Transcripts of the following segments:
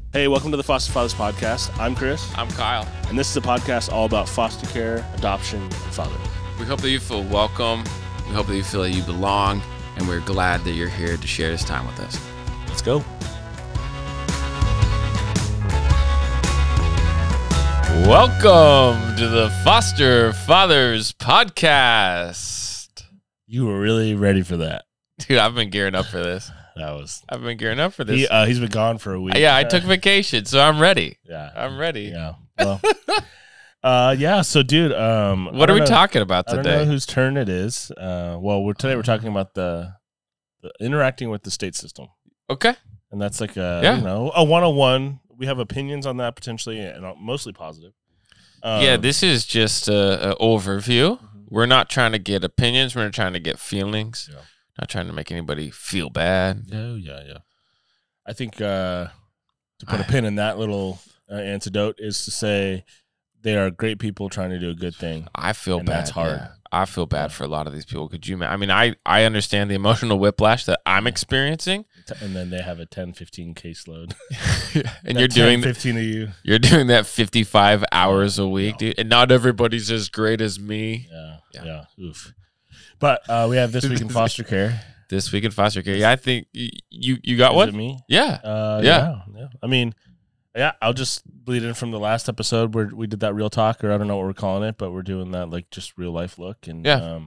Hey, welcome to the Foster Fathers Podcast. I'm Chris, I'm Kyle. and this is a podcast all about foster care, adoption, and fathering. We hope that you feel welcome. We hope that you feel that you belong, and we're glad that you're here to share this time with us. Let's go. Welcome to the Foster Fathers Podcast. You were really ready for that. Dude, I've been gearing up for this. I've been gearing up for this. He's been gone for a week. Yeah, I took vacation, so I'm ready. Yeah, I'm ready. Yeah. Well, So, dude, What are we talking about I don't today? know whose turn it is. Today we're talking about the interacting with the state system, Okay. and that's like a 101. We have opinions on that potentially, and mostly positive. This is just an overview. We're not trying to get opinions. We're not trying to get feelings. Yeah. Not trying to make anybody feel bad. Yeah. I think to put a pin in that little antidote is to say they are great people trying to do a good thing. I feel And bad. that's hard. Yeah. I feel bad for a lot of these people. Could you? I mean, I understand the emotional whiplash that I'm experiencing, And then they have a 10-15 caseload. and you're doing 15 of you. You're doing that 55 hours a week, dude. And not everybody's as great as me. Yeah. Oof. But we have This Week in Foster Care. This week in foster care. Yeah, I think you got Is one. it me? Yeah. Yeah. I mean, I'll just bleed in from the last episode where we did that real talk, or I don't know what we're calling it, but we're doing that like just real life look. And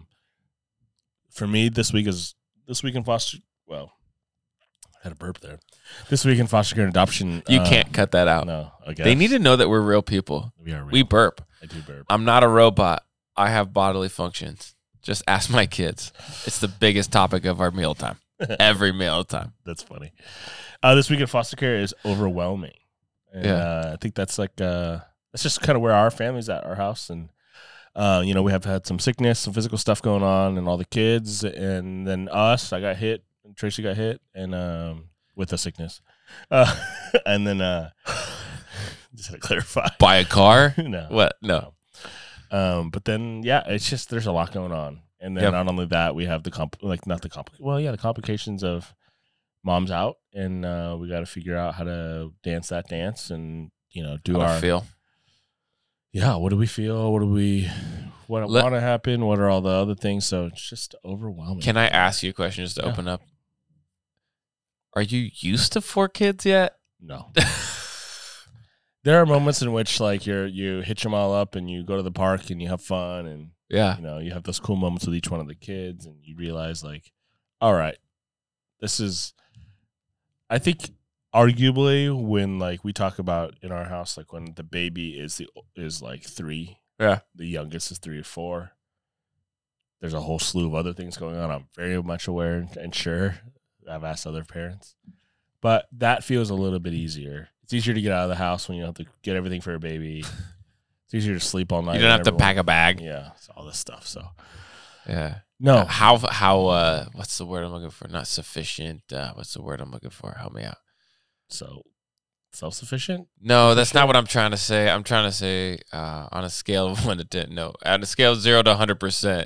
for me, this week in foster. Well, I had a burp there. This week in foster care and adoption. You can't cut that out. No, I guess They need to know that we're real people. We are real. We burp. I do burp. I'm not a robot. I have bodily functions. Just ask my kids. It's the biggest topic of our mealtime. Every mealtime. That's funny. This week in foster care is overwhelming. And, I think that's like that's just kind of where our family's at, our house, and we have had some sickness, some physical stuff going on, and all the kids, and then us. I got hit, and Tracy got hit, and with a sickness, and then just to clarify, Buy a car? no, What? No. but then it's just there's a lot going on, and then not only that, we have the complications of mom's out, and we got to figure out how to dance that dance, and do How our I feel. Yeah, what do we feel? What want to happen? What are all the other things? So it's just overwhelming. Can I ask you a question just to open up? Are you used to 4 kids yet? No. There are moments in which like you hitch them all up and you go to the park and you have fun, and Yeah. you have those cool moments with each one of the kids, and you realize like, all right, this is, I think, arguably when like we talk about in our house, like when the baby is like 3, Yeah. the youngest is 3 or 4. There's a whole slew of other things going on. I'm very much aware and sure. I've asked other parents, but that feels a little bit easier. It's easier to get out of the house when you don't have to get everything for a baby. It's easier to sleep all night. You don't have to pack a bag. Yeah, it's all this stuff. So Yeah. no, How what's the word I'm looking for? Not sufficient. What's the word I'm looking for? Help me out. so self-sufficient. No, that's not what I'm trying to say. I'm trying to say on a scale of 1 to 10. No, on a scale of 0 to 100%.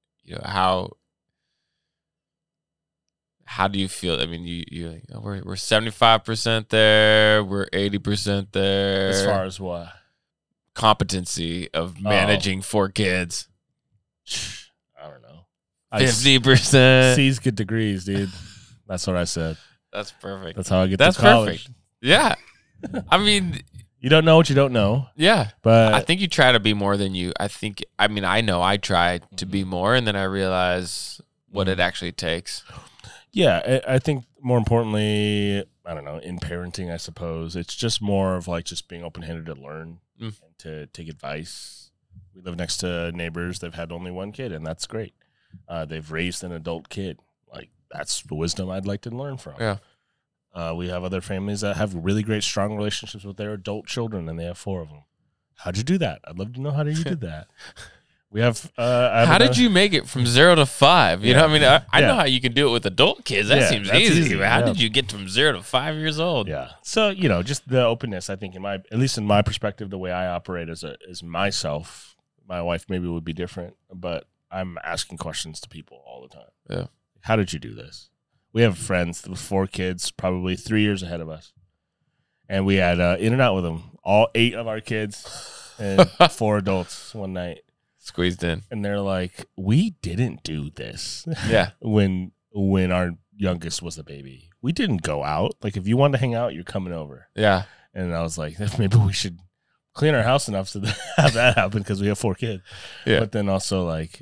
How do you feel? I mean, we're 75% there. We're 80% there. As far as what? Competency of managing 4 kids. I don't know. 50%. C's get degrees, dude. That's what I said. That's perfect. That's how I get That's to college. perfect. Yeah. I mean, You don't know what you don't know, yeah. but I think you try to be more than you. I know I try to be more, and then I realize what it actually takes. yeah, I think more importantly, I don't know, in parenting, I suppose, it's just more of like just being open-handed to learn and to take advice. We live next to neighbors. They've had only 1 kid, and that's great. They've raised an adult kid. Like, that's the wisdom I'd like to learn from. Yeah. We have other families that have really great, strong relationships with their adult children, and they have 4 of them. How'd you do that? I'd love to know how you did that. We have. How did you make it from 0 to 5? You know, what I mean, I know how you can do it with adult kids. That seems that's easy. easy. But how did you get from 0 to 5 years old? Yeah. So just the openness. I think at least in my perspective, the way I operate as myself. My wife maybe would be different, but I'm asking questions to people all the time. Yeah. How did you do this? We have friends with 4 kids, probably 3 years ahead of us. and we had In and Out with them. All 8 of our kids and 4 adults one night. Squeezed in. And they're like, we didn't do this. Yeah. when our youngest was a baby. We didn't go out. Like, if you want to hang out, you're coming over. Yeah. And I was like, maybe we should clean our house enough to have that happen because we have 4 kids. Yeah. But then also, like,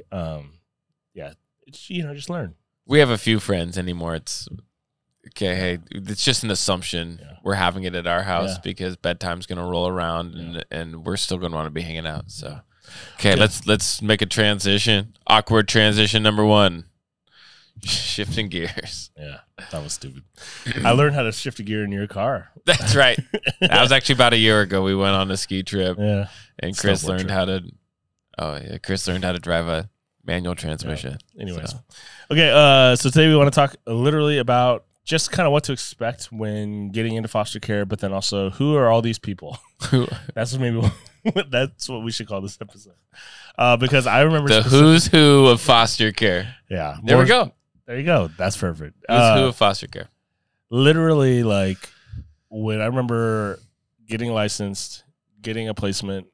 it's, just learn. We have a few friends anymore. It's okay. Hey, it's just an assumption we're having it at our house because bedtime's going to roll around and we're still going to want to be hanging out. So, okay, let's make a transition. Awkward transition number 1. Shifting gears. Yeah, that was stupid. I learned how to shift a gear in your car. That's right. That was actually about a year ago. We went on a ski trip. Yeah, and Chris learned how to. Oh yeah, Chris learned how to drive a manual transmission. Yeah. Anyways, okay. So today we want to talk literally about just kind of what to expect when getting into foster care, but then also who are all these people? That's what we should call this episode. Because I remember the who's who of foster care. Yeah, there we go. There you go. That's perfect. Who's who of foster care. Literally, like when I remember getting licensed, getting a placement,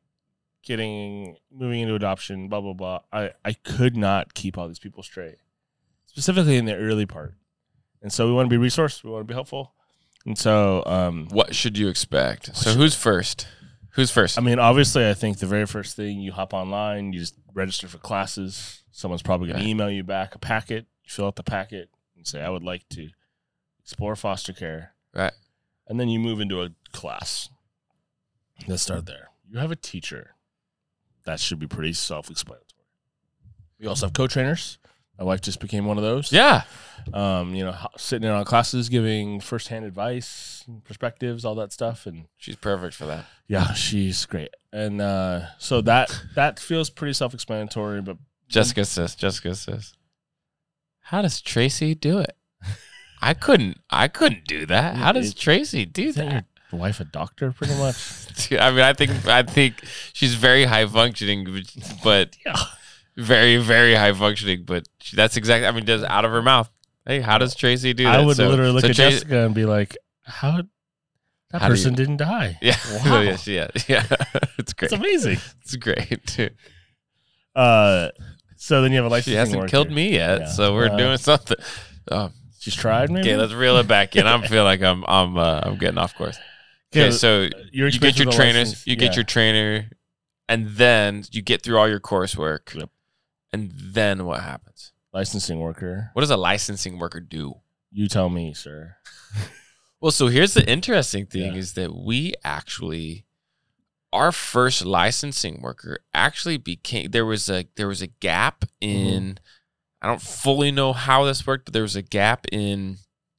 moving into adoption, blah blah blah. I could not keep all these people straight, specifically in the early part. And so we want to be resourced. We want to be helpful. And so, what should you expect? So who's first? Who's first? I mean, obviously, I think the very first thing, you hop online, you just register for classes. Someone's probably going to email you back a packet. You fill out the packet and say, I would like to explore foster care. Right. And then you move into a class. Let's start there. You have a teacher. That should be pretty self-explanatory. We also have co-trainers. My wife just became one of those. Yeah. Sitting in on classes, giving firsthand advice, perspectives, all that stuff. And she's perfect for that. Yeah, she's great. And so that feels pretty self-explanatory. But Jessica says, how does Tracy do it? I couldn't do that. How does Tracy do that? Your wife a doctor, pretty much? I mean, I think she's very high functioning, but very, very high functioning. But that's exactly. I mean, just out of her mouth. Hey, how does Tracy do that? I would literally look at Jessica and be like, how person didn't die? Yeah, wow. yeah. It's great. It's amazing. It's great. So then you have a licensing. She hasn't killed me yet, so we're doing something. She's tried, maybe. Okay, let's reel it back in. I feel like I'm getting off course. Okay, so you get your trainers, get your trainer, and then you get through all your coursework. Yep. And then what happens? Licensing worker. What does a licensing worker do? You tell me, sir. Well, so here's the interesting thing is that our first licensing worker actually became, there was a gap in, I don't fully know how this worked, but there was a gap in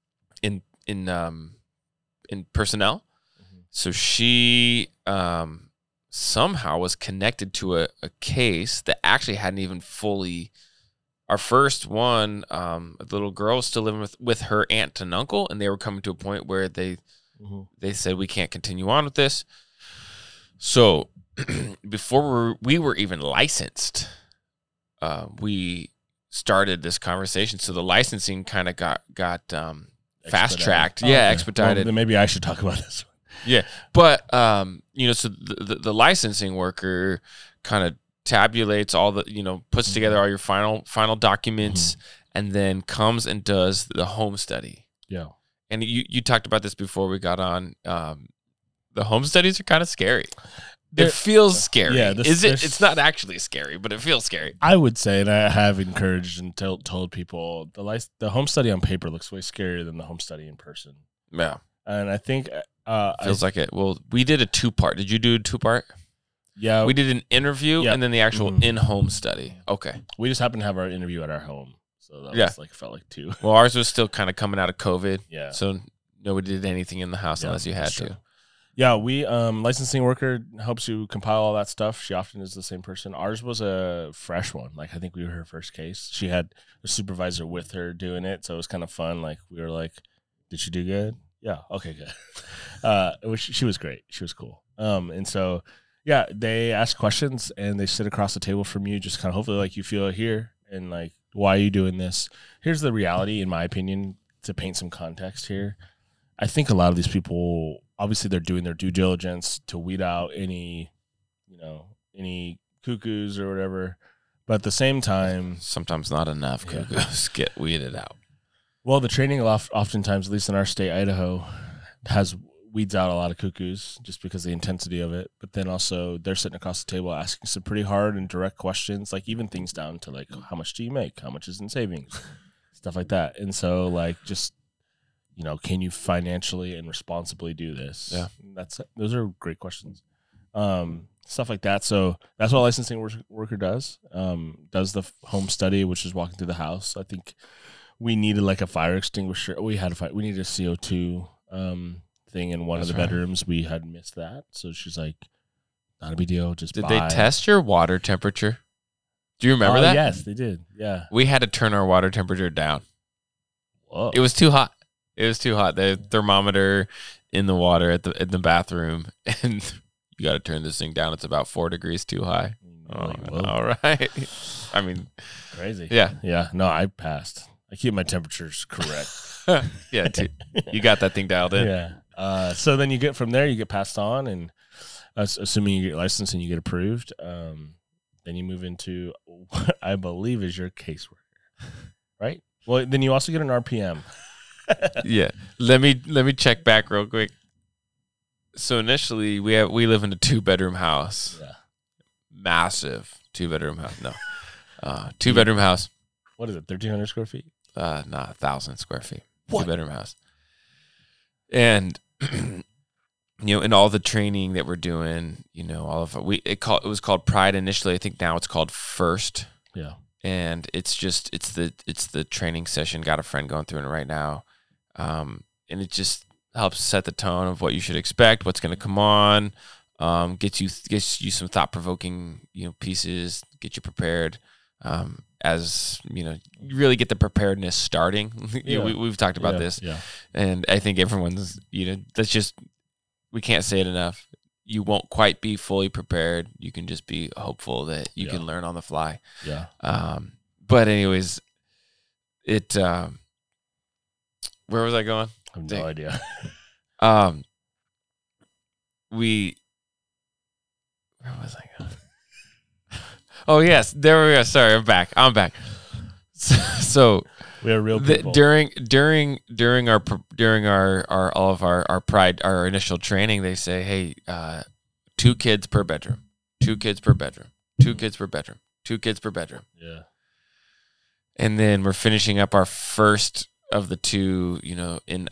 personnel. So she somehow was connected to a case that actually hadn't even fully. Our first one, a little girl was still living with her aunt and uncle, and they were coming to a point where they said, we can't continue on with this. So before we were even licensed, we started this conversation. So the licensing kind of got fast tracked. Yeah, expedited. Well, then maybe I should talk about this one. Yeah, but so the licensing worker kind of tabulates all the, puts together all your final documents, and then comes and does the home study. Yeah, and you talked about this before we got on. The home studies are kind of scary. It feels scary. Yeah, it's not actually scary, but it feels scary. I would say, and I have encouraged and told people, the home study on paper looks way scarier than the home study in person. Yeah, and I think. Feels like it. Well, we did a 2-part. Did you do a 2-part? Yeah. We did an interview and then the actual in-home study. Okay. We just happened to have our interview at our home. So that was felt like 2. Well, ours was still kind of coming out of COVID. Yeah. So nobody did anything in the house unless you had to. Yeah, we licensing worker helps you compile all that stuff. She often is the same person. Ours was a fresh one. Like, I think we were her first case. She had a supervisor with her doing it, so it was kind of fun. Like, we were like, did she do good? Yeah. Okay, good. She was great. She was cool. And so, yeah, they ask questions and they sit across the table from you, just kind of hopefully like you feel it here and like, why are you doing this? Here's the reality, in my opinion, to paint some context here. I think a lot of these people obviously they're doing their due diligence to weed out any cuckoos or whatever. But at the same time, sometimes not enough cuckoos get weeded out. Well, the training oftentimes, at least in our state, Idaho, weeds out a lot of cuckoos just because of the intensity of it. But then also they're sitting across the table asking some pretty hard and direct questions, like even things down to like, how much do you make? How much is in savings? Stuff like that. And so like just, can you financially and responsibly do this? Yeah. Those are great questions. Stuff like that. So that's what a licensing worker does. Does the home study, which is walking through the house. I think we needed like a fire extinguisher. We needed a CO2 thing in one of the bedrooms. We had missed that. So she's like, not a big deal. Did they test your water temperature? Do you remember that? Yes, they did. Yeah. We had to turn our water temperature down. Whoa. It was too hot. The thermometer in the water at the bathroom, and you got to turn this thing down. It's about 4 degrees too high. All right. I mean, crazy. Yeah. Yeah. No, I passed. I keep my temperatures correct. Yeah. You got that thing dialed in. Yeah. So then you get passed on, and assuming you get licensed and you get approved, then you move into what I believe is your caseworker, right? Well, then you also get an RPM. Yeah. Let me check back real quick. So initially we live in a 2-bedroom house. Yeah. Massive 2-bedroom house. No. 2-bedroom house. What is it? 1,300 square feet? 1,000 square feet. What? 2-bedroom house. And in all the training that we're doing, all of it was called Pride initially. I think now it's called First. Yeah. And it's the training session. Got a friend going through it right now. And it just helps set the tone of what you should expect, what's going to come on, gets you some thought-provoking, pieces, get you prepared. As you really get the preparedness starting. We've talked about this, and I think everyone's, we can't say it enough. You won't quite be fully prepared. You can just be hopeful that you can learn on the fly. Yeah. But anyways, where was I going? I have no idea. Where was I going? Oh yes, there we go. Sorry, I'm back. So we are real people. During our Pride, our initial training, they say, hey, 2 kids per bedroom, 2 kids per bedroom, 2 kids per bedroom, 2 kids per bedroom. Yeah. And then we're finishing up our first of the 2, in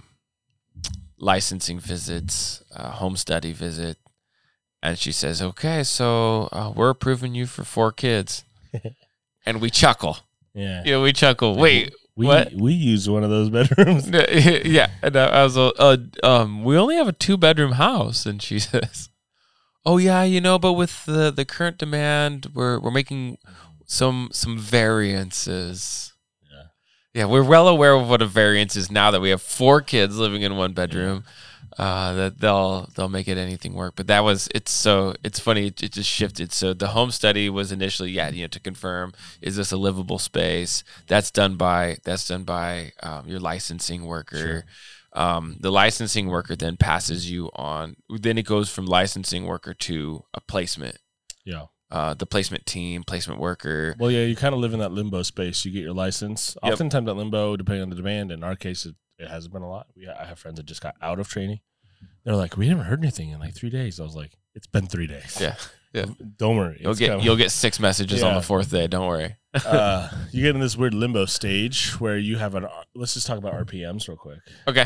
licensing visits, home study visit. And she says, okay, so we're approving you for 4 kids. And we chuckle. Yeah. We chuckle. Wait, what? We use one of those bedrooms. Yeah. And I was we only have a 2-bedroom house. And she says, oh, yeah, but with the current demand, we're making some variances. Yeah, we're well aware of what a variance is now that we have 4 kids living in 1 bedroom. That they'll make it anything work. But it's funny. It just shifted. So the home study was initially, to confirm, is this a livable space? That's done by your licensing worker. Sure. The licensing worker then passes you on. Then it goes from licensing worker to a placement. Yeah. The placement team, placement worker. Well, yeah, you kind of live in that limbo space. You get your license. Yep. Oftentimes that limbo, depending on the demand. In our case, it hasn't been a lot. I have friends that just got out of training. They're like, we haven't heard anything in like 3 days. I was like, it's been 3 days. Yeah. Don't worry. You'll get 6 messages on the 4th day. Don't worry. You get in this weird limbo stage where you have let's just talk about RPMs real quick. Okay.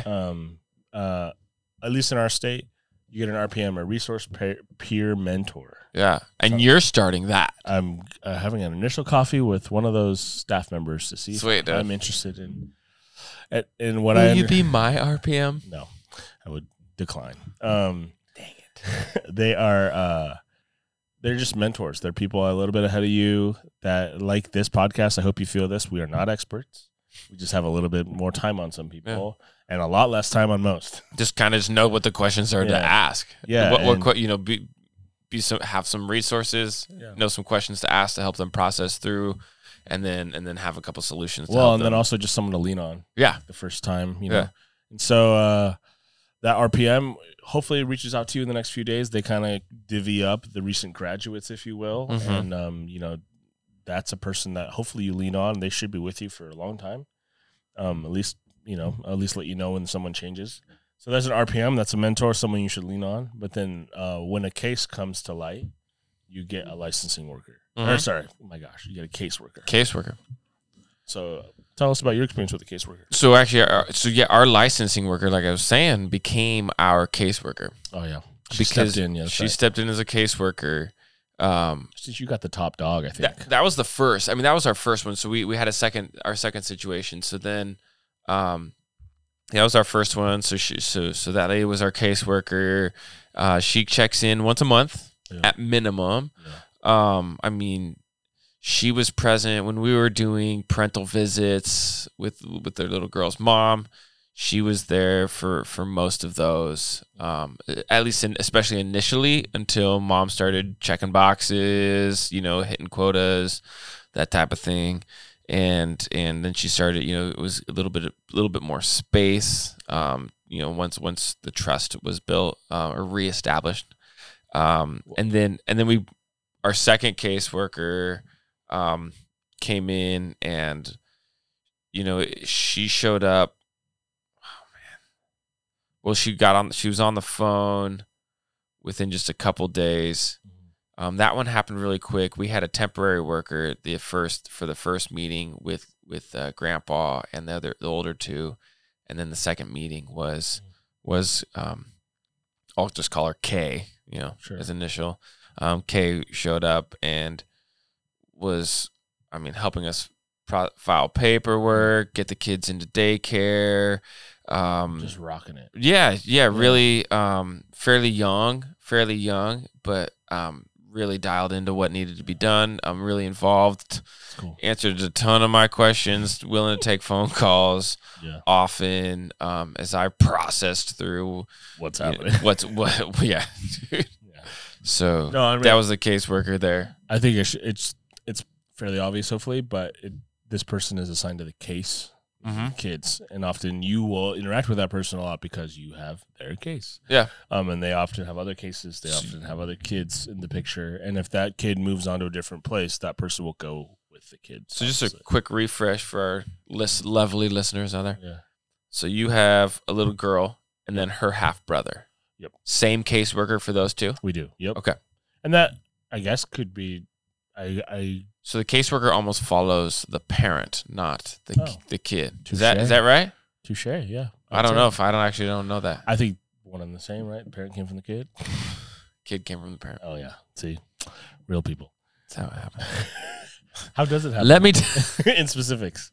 At least in our state, you get an RPM, a resource peer mentor. Yeah. And you're starting that. I'm having an initial coffee with one of those staff members to see if I'm interested in what Will you be my RPM? No, I would decline. Dang it. They're just mentors. They're people a little bit ahead of you that like this podcast. I hope you feel this. We are not experts. We just have a little bit more time on some people and a lot less time on most. Just kind of know what the questions are to ask. Yeah. Have some resources, know some questions to ask to help them process through, and then have a couple solutions. Then also just someone to lean on. Yeah. The first time, And so that RPM hopefully reaches out to you in the next few days. They kind of divvy up the recent graduates, if you will. Mm-hmm. And, that's a person that hopefully you lean on. They should be with you for a long time. At least let you know when someone changes. So there's an RPM. That's a mentor, someone you should lean on. But then when a case comes to light, you get a licensing worker. Mm-hmm. Or sorry, oh my gosh, you get a caseworker. Caseworker. So tell us about your experience with the caseworker. So actually, our licensing worker, like I was saying, became our caseworker. Oh yeah, She stepped in as a caseworker. Since you got the top dog, I think that was the first. I mean, that was our first one. So we had our second situation. So then, that was our first one. So that lady was our caseworker. She checks in once a month at minimum. Yeah. I mean, she was present when we were doing parental visits with their little girl's mom. She was there for most of those, at least especially initially, until mom started checking boxes, hitting quotas, that type of thing, and then she started, it was a little bit more space, once the trust was built or reestablished, and then our second caseworker came in, and she showed up. Well, she was on the phone within just a couple days. That one happened really quick. We had a temporary worker for the first meeting with Grandpa and the older two, and then the second meeting was I'll just call her Kay, Sure. as initial. Kay showed up and was, helping us file paperwork, get the kids into daycare. Just rocking it. Yeah, really fairly young, but really dialed into what needed to be done. I'm really involved. Cool. Answered a ton of my questions, willing to take phone calls often, as I processed through what's happening. Yeah. So no, that was the caseworker there. I think it's fairly obvious, hopefully, but this person is assigned to the case. Kids, and often you will interact with that person a lot because you have their case. Yeah. And they often have other cases. They often have other kids in the picture. And if that kid moves on to a different place, that person will go with the kids. So just a quick refresh for our lovely listeners out there. Yeah. So you have a little girl and then her half brother. Yep. Same caseworker for those two? We do. Yep. Okay. And that, I guess, could be So the caseworker almost follows the parent, not the kid. Is Touché. that right? Touche, yeah. I don't know if I don't know that. I think one and the same, right? The parent came from the kid. Kid came from the parent. Oh yeah. See, real people. That's how it happened. How does it happen? Let me in specifics,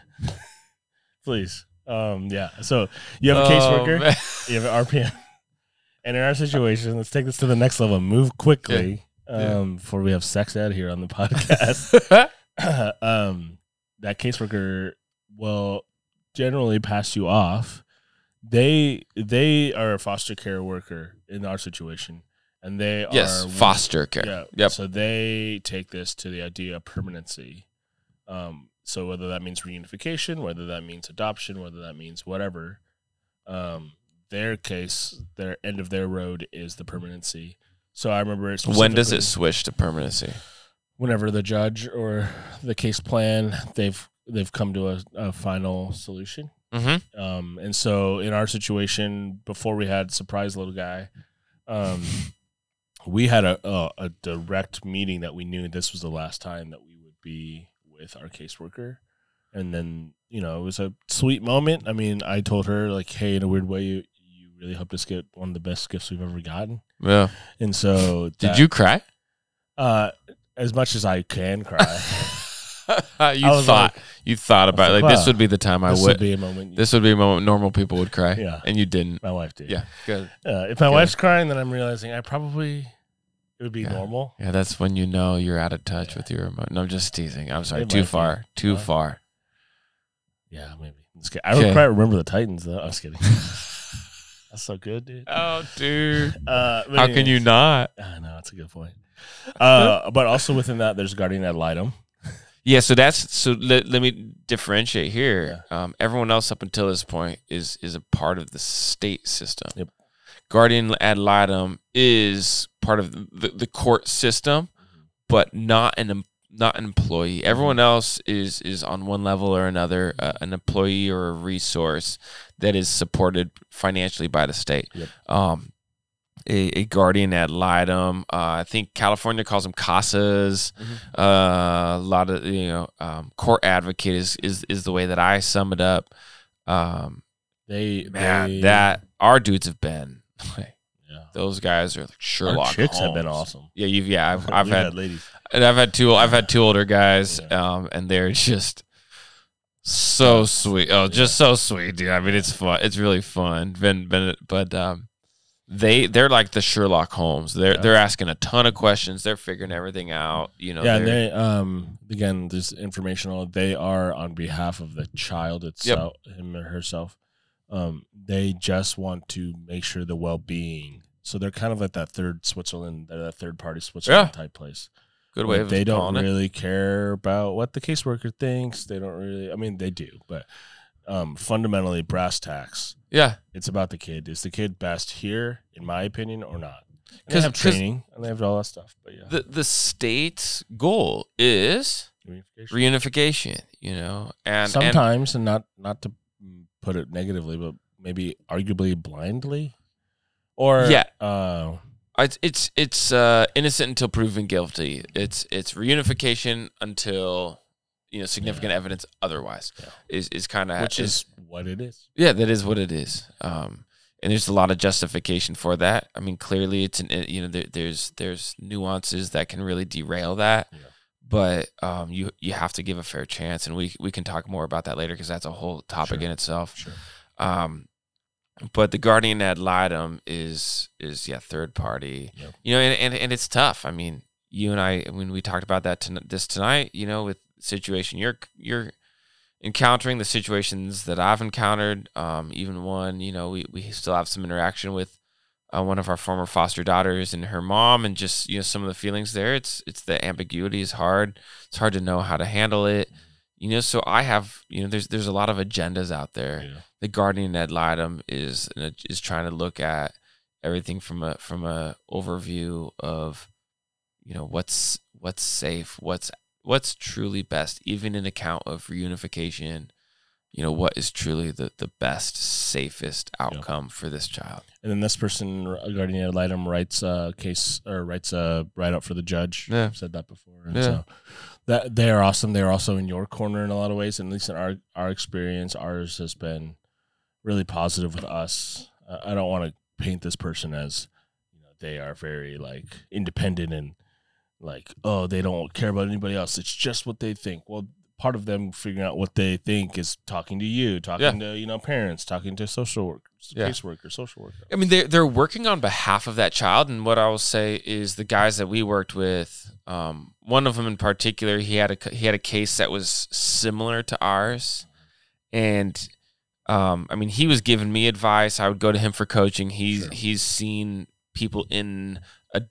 please. Yeah. So you have a caseworker, you have an RPM, and in our situation, let's take this to the next level. Move quickly. Yeah. Before we have sex ed here on the podcast. That caseworker will generally pass you off. They are a foster care worker in our situation, and they are foster care. Yeah. Yep. So they take this to the idea of permanency. So whether that means reunification, whether that means adoption, whether that means whatever, their case, their end of their road is the permanency. So I remember when does it switch to permanency? Whenever the judge or the case plan, they've come to a final solution. Mm-hmm. And so in our situation, before we had surprise little guy, we had a direct meeting that we knew this was the last time that we would be with our caseworker. And then, it was a sweet moment. I mean, I told her, like, hey, in a weird way, you really helped us get one of the best gifts we've ever gotten. Yeah. And so did you cry? As much as I can cry. You thought about it. Like, this would be the time I would. This would be a moment. This would be a moment normal people would cry. Yeah. And you didn't. My wife did. Yeah. Good. If my wife's crying, then I'm realizing it would be normal. Yeah, that's when you're out of touch with your emotion. No, I'm just teasing. I'm sorry. It Too might far. be. Too far. Yeah, maybe. I don't quite remember the Titans, though. I was kidding. That's so good, dude. Oh, dude. How can you not? I know, that's a good point. But also within that, there's guardian ad litem. Yeah, so let me differentiate here. Everyone else up until this point is a part of the state system. Yep. Guardian ad litem is part of the court system, but not an employee. Everyone else is on one level or another an employee or a resource that is supported financially by the state. Yep. A guardian ad litem. I think California calls them CASAs. A lot of court advocate is the way that I sum it up. That our dudes have been. Those guys are like Sherlock Our chicks Holmes. have been awesome. I've had ladies. And I've had two older guys, and they're just so sweet. Oh, just so sweet, dude. I mean, it's fun. It's really fun. They're like the Sherlock Holmes. They're asking a ton of questions. They're figuring everything out. And they again, this informational. They are on behalf of the child itself, him or herself. They just want to make sure the well-being. So they're kind of like that third Switzerland, that third-party Switzerland type place. Good way of they don't calling really care about what the caseworker thinks. They don't really. I mean, they do, but fundamentally, brass tacks. Yeah, it's about the kid. Is the kid best here, in my opinion, or not? And they have training and they have all that stuff. But the state's goal is reunification. And sometimes, and not to put it negatively, but maybe arguably blindly, or It's innocent until proven guilty. It's reunification until significant evidence otherwise. Is kind of is what it is. Yeah, that is what it is. And there's a lot of justification for that. I mean, clearly it's there's nuances that can really derail that. Yeah. But you have to give a fair chance, and we can talk more about that later because that's a whole topic in itself. Sure. But the guardian ad litem is third party. Yep. And it's tough. I mean, you and I, when we talked about that this tonight, with the situation you're encountering, the situations that I've encountered, even one, we still have some interaction with one of our former foster daughters and her mom, and just some of the feelings there. It's the ambiguity is hard. It's hard to know how to handle it. So I have, there's a lot of agendas out there. Yeah. The guardian ad litem is trying to look at everything from a overview of, what's safe, what's truly best, even in account of reunification. What is truly the best, safest outcome for this child. And then this person, guardian ad litem, writes a case or writes a write-up for the judge. Yeah. I've said that before. And so that they are awesome. They're also in your corner in a lot of ways. And at least in our experience, ours has been really positive with us. I don't want to paint this person as, they are very independent and they don't care about anybody else. It's just what they think. Well, part of them figuring out what they think is talking to you, talking to parents, talking to social workers, caseworkers, social workers. I mean, they're working on behalf of that child, and what I will say is the guys that we worked with, one of them in particular, he had a case that was similar to ours, and he was giving me advice. I would go to him for coaching. He's seen people in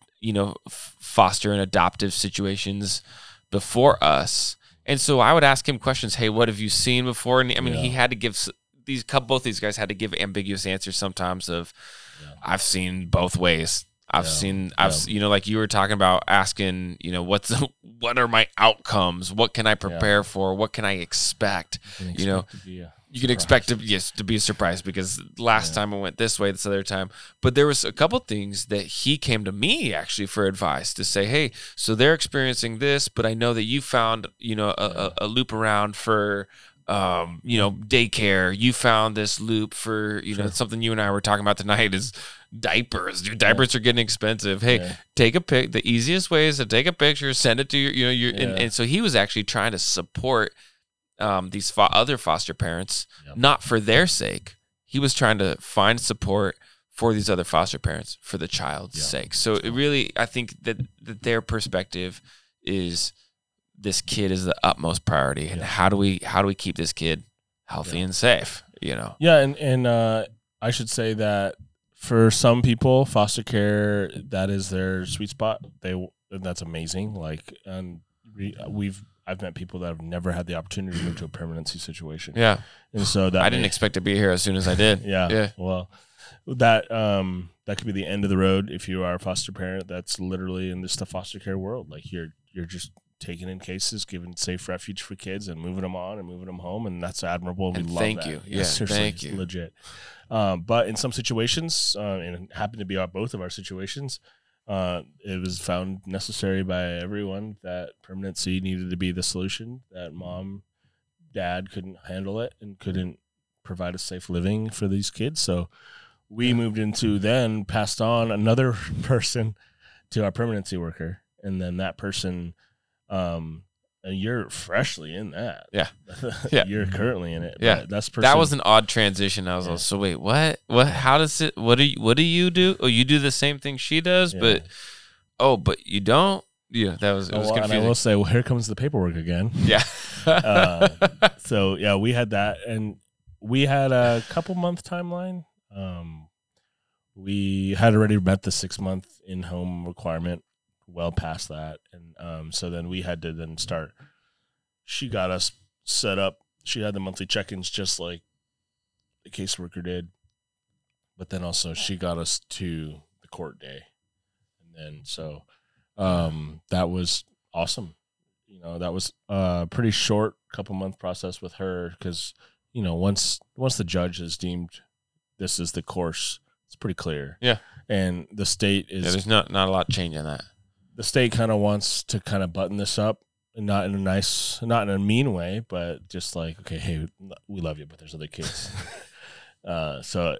foster and adoptive situations before us. And so I would ask him questions. Hey, what have you seen before? And he had to give both these guys had to give ambiguous answers sometimes. I've seen both ways. I've seen like you were talking about asking, what are my outcomes? What can I prepare for? What can I expect? You can expect to be a surprise because last time I went this way, this other time. But there was a couple things that he came to me actually for advice to say, hey, so they're experiencing this, but I know that you found, a loop around for, daycare. You found this loop for, something you and I were talking about tonight is diapers. Dude, diapers are getting expensive. Hey, take a pic. The easiest way is to take a picture, send it to your and so he was actually trying to support these other foster parents, not for their sake. He was trying to find support for these other foster parents for the child's sake. So it really, I think that their perspective is this kid is the utmost priority, and how do we keep this kid healthy and safe? Yeah, and I should say that for some people, foster care, that is their sweet spot. And that's amazing. I've met people that have never had the opportunity to move to a permanency situation. Yeah. And so that I didn't expect to be here as soon as I did. Yeah. Well, that could be the end of the road if you are a foster parent. That's literally in the foster care world. Like you're just taking in cases, giving safe refuge for kids, and moving them on and moving them home, and that's admirable. We love thank that. you. Yeah, seriously, thank you. Legit. But in some situations, and it happened to be both of our situations, it was found necessary by everyone that permanency needed to be the solution. That mom, dad couldn't handle it and couldn't provide a safe living for these kids, so we moved into, then passed on another person to our permanency worker, and then that person, and you're freshly in that. Yeah. You're currently in it. Yeah. That was an odd transition. I was like, so wait, what? How does it? What do you do? Oh, you do the same thing she does, but you don't. Yeah, it was confusing. And I will say, well, here comes the paperwork again. Yeah. So yeah, we had that, and we had a couple month timeline. We had already met the 6-month in-home requirement, well past that, and so then we had to then start. She got us set up. She had the monthly check-ins just like the caseworker did, but then also she got us to the court day, and then so that was awesome. You know, that was a pretty short couple month process with her because, you know, once the judge has deemed this is the course, it's pretty clear. Yeah. And the state is... Yeah, there's not a lot of change in that. The state kind of wants to kind of button this up, and not in a mean way, but just like, okay, hey, we love you, but there's other kids. So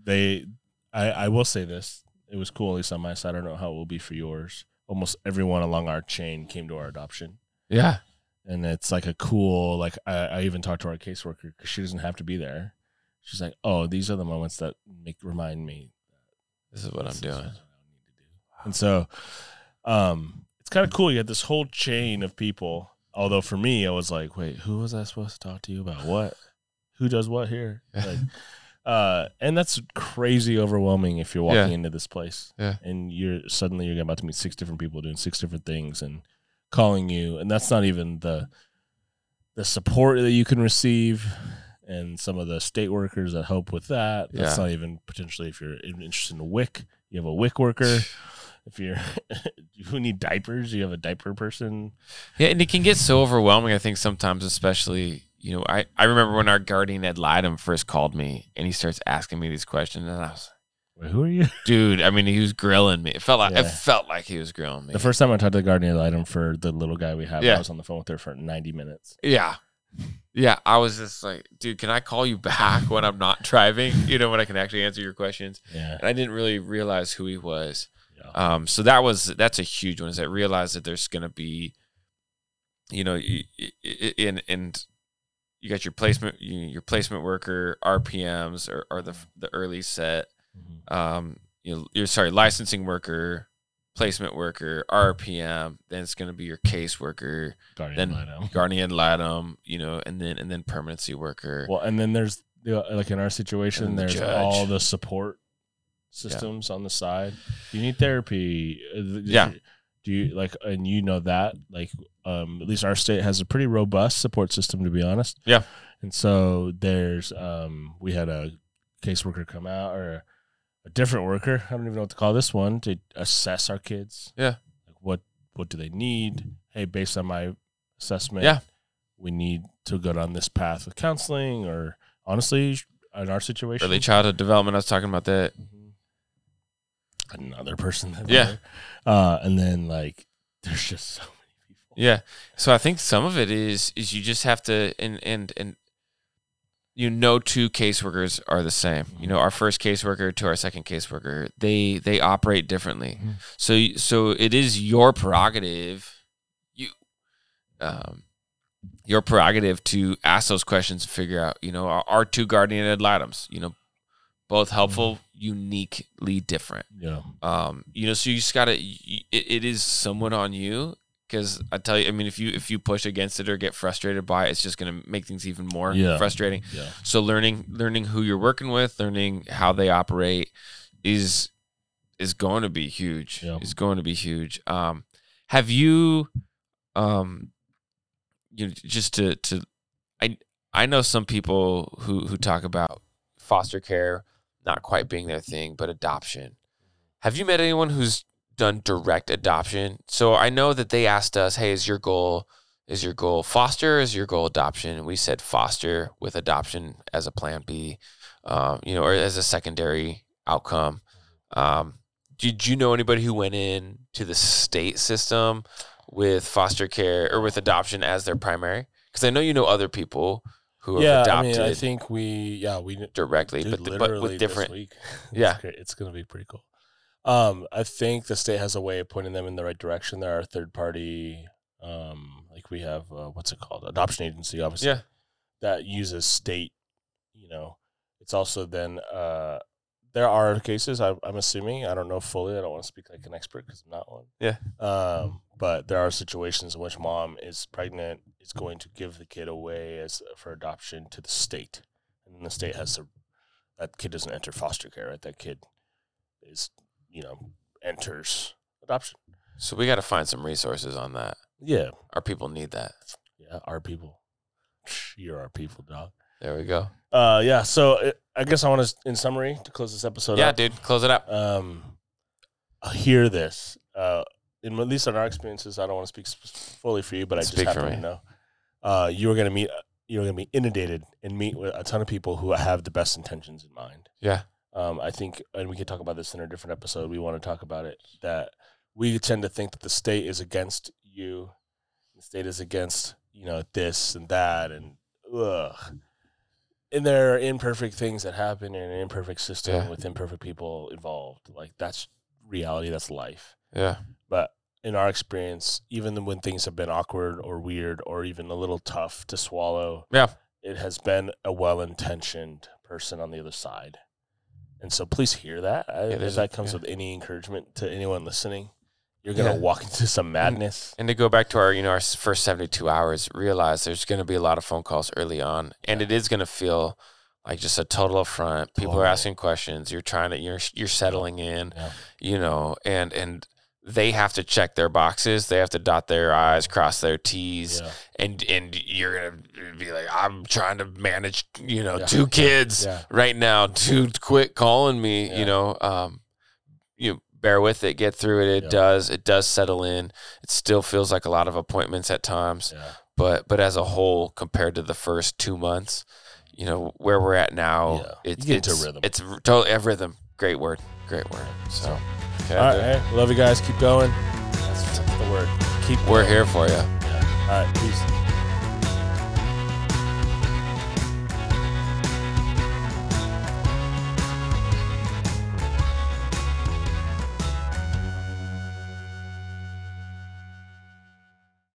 I will say this. It was cool, at least on my side. I don't know how it will be for yours. Almost everyone along our chain came to our adoption. Yeah. And it's like a cool, like I even talked to our caseworker because she doesn't have to be there. She's like, oh, these are the moments that remind me. This is what I'm doing. And so it's kind of cool. You had this whole chain of people. Although for me, I was like, wait, who was I supposed to talk to you about what? Who does what here? Like, and that's crazy overwhelming if you're walking into this place. Yeah. And you're about to meet 6 different people doing 6 different things and calling you. And that's not even the support that you can receive and some of the state workers that help with that. That's not even potentially if you're interested in a WIC. You have a WIC worker. If you're who need diapers, you have a diaper person. Yeah, and it can get so overwhelming, I think, sometimes, especially, you know, I remember when our guardian ad litem first called me and he starts asking me these questions, and I was like, wait, who are you? Dude, I mean, he was grilling me. It felt like he was grilling me. The first time I talked to the guardian ad litem for the little guy we have, I was on the phone with her for 90 minutes. Yeah. Yeah, I was just like, dude, can I call you back when I'm not driving? You know, when I can actually answer your questions. Yeah. And I didn't really realize who he was. Yeah. So that's a huge one. Is I realized that there's going to be, you know, and you got your placement worker, RPMs or the early set. Mm-hmm. Licensing worker, placement worker, RPM, then it's going to be your case worker, guardian ad litem, you know, and then permanency worker. Well, and then there's, like in our situation, there's all the support systems on the side. Do you need therapy? Do you like, and you know that, like, at least our state has a pretty robust support system, to be honest. Yeah. And so there's, we had a caseworker come out, or a different worker, I don't even know what to call this one, to assess our kids. Yeah. Like what do they need? Hey, based on my assessment, we need to go down this path with counseling, or honestly, in our situation, early childhood development. I was talking about that. Another person. And then like, there's just so many people. Yeah. So I think some of it is you just have to, and you know, 2 caseworkers are the same. You know, our first caseworker to our second caseworker, they operate differently. Mm-hmm. So it is your prerogative, your prerogative to ask those questions and figure out, you know, our 2 guardian ad litems, you know, both helpful, uniquely different. Yeah. You know, so you just gotta. It is somewhat on you, because I tell you, I mean, if you push against it or get frustrated by it, it's just gonna make things even more frustrating. Yeah. So learning who you're working with, learning how they operate, is going to be huge. Yeah. Is going to be huge. Have you, just to I know some people who talk about foster care not quite being their thing, but adoption. Have you met anyone who's done direct adoption? So I know that they asked us, hey, is your goal foster or is your goal adoption? And we said foster with adoption as a plan B, or as a secondary outcome. Did you know anybody who went in to the state system with foster care or with adoption as their primary? Because I know you know other people who have adopted. I think we directly, but with different. This week. Yeah, it's going to be pretty cool. I think the state has a way of pointing them in the right direction. There are third party, like we have what's it called, adoption agency, obviously. Yeah, that uses state. It's also then there are cases. I'm assuming, I don't know fully. I don't want to speak like an expert because I'm not one. Yeah. But there are situations in which mom is pregnant, is going to give the kid away for adoption to the state, and then the state has to. That kid doesn't enter foster care, right? That kid is, enters adoption. So we got to find some resources on that. Yeah, our people need that. Yeah, our people. You're our people, dog. There we go. Yeah. So I guess I want to, in summary, to close this episode up. Yeah, dude, close it up. Hear this. At least in our experiences, I don't want to speak fully for you, but I just happen to know. You're going to be inundated and meet with a ton of people who have the best intentions in mind. Yeah. I think, and we could talk about this in a different episode. We want to talk about it, that we tend to think that the state is against you. The state is against, this and that, and And there are imperfect things that happen in an imperfect system with imperfect people involved. Like, that's reality. That's life. Yeah. But in our experience, even when things have been awkward or weird or even a little tough to swallow, it has been a well-intentioned person on the other side. And so please hear that. If that comes with any encouragement to anyone listening, you're going to walk into some madness. And to go back to our first 72 hours, realize there's going to be a lot of phone calls early on. And it is going to feel like just a total affront. People are asking questions. You're trying to, you're settling in, and they have to check their boxes. They have to dot their I's, cross their T's, and you're gonna be like, I'm trying to manage, 2 kids right now. Dude, quit calling me. Bear with it, get through it. It does settle in. It still feels like a lot of appointments at times, but as a whole, compared to the first 2 months, where we're at now, it's rhythm. It's totally a rhythm. Great word. So. Okay, all right, love you guys. Keep going. That's the word. We're here for you. Yeah. All right, peace.